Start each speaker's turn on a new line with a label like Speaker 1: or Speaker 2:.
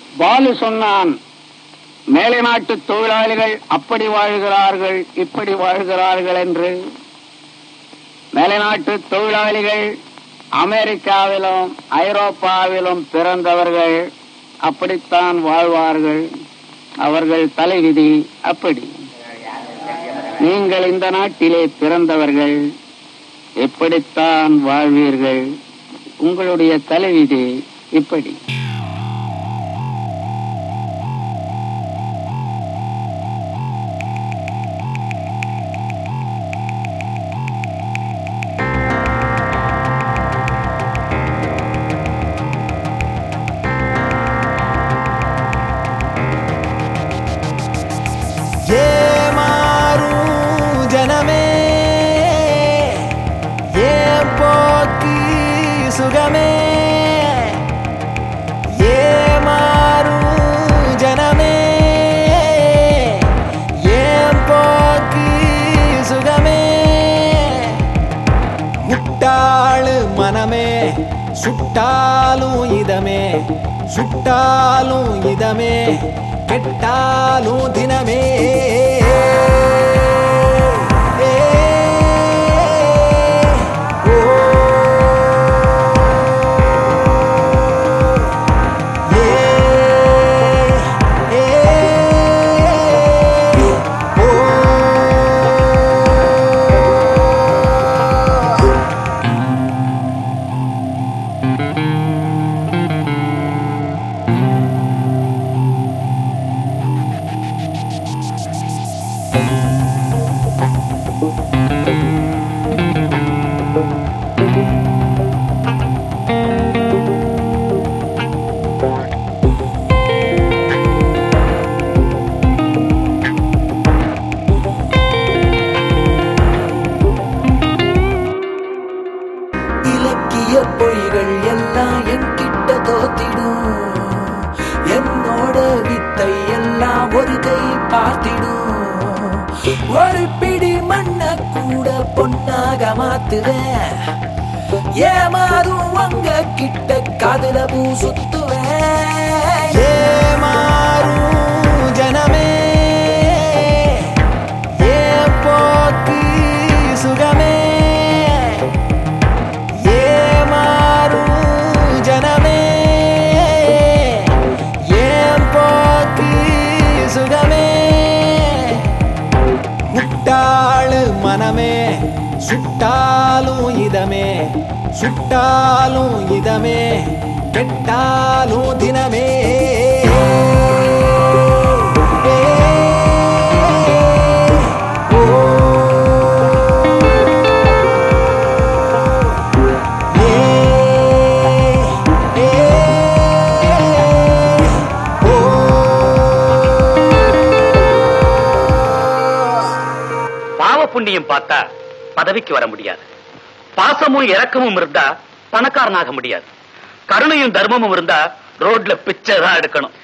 Speaker 1: பாலு சொன்னான், மேலை நாட்டு தொழிலாளிகள் அப்படி வாழ்கிறார்கள் இப்படி வாழ்கிறார்கள் என்று. மேலை நாட்டு தொழிலாளிகள் அமெரிக்காவிலும் ஐரோப்பாவிலும் பிறந்தவர்கள் அப்படித்தான் வாழ்வார்கள். அவர்கள் தலைவிதி அப்படி. நீங்கள் இந்த நாட்டிலே பிறந்தவர்கள் எப்படித்தான் வாழ்வீர்கள். உங்களுடைய தலைவிதி இப்படி.
Speaker 2: சுகமே ஏமாறும் ஜனமே ஏன் போக்கி சுகமே முட்டாளு மனமே சுட்டாலும் இதமே சுட்டாலும் இதமே கெட்டாலும் தினமே பொய்கள் எல்லாம் என்கிட்ட தோத்திடும். என்னோட வித்தை எல்லாம் ஒரு கை பார்த்திடும். ஒரு பிடி மண்ண கூட பொன்னாக மாத்துவேன். ஏமாறும் அங்க கிட்ட காதுல பூ சுத்துவேன். ஏமாறும் ஜனமே ஏன் போக்கி சுகமே மனமே சுட்டாலும் இதமே சுட்டாலும் இதமே கெட்டாலும் தினமே
Speaker 3: புண்ணியம் பார்த்தா பதவிக்கு வர முடியாது. பாசமும் இரக்கமும் இருந்தா பணக்காரனாக முடியாது. கருணையும் தர்மமும் இருந்தா ரோட்ல பிச்சை தான் எடுக்கணும்.